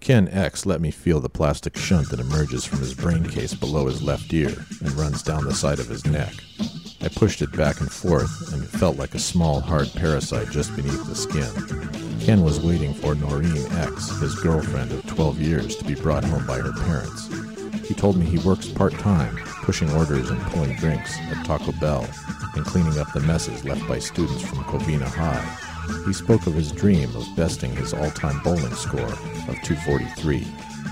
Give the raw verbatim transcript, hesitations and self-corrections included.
Ken X let me feel the plastic shunt that emerges from his brain case below his left ear and runs down the side of his neck. I pushed it back and forth, and it felt like a small, hard parasite just beneath the skin. Ken was waiting for Noreen X, his girlfriend of twelve years, to be brought home by her parents. He told me he works part-time, pushing orders and pulling drinks at Taco Bell and cleaning up the messes left by students from Covina High. He spoke of his dream of besting his all-time bowling score of two forty-three.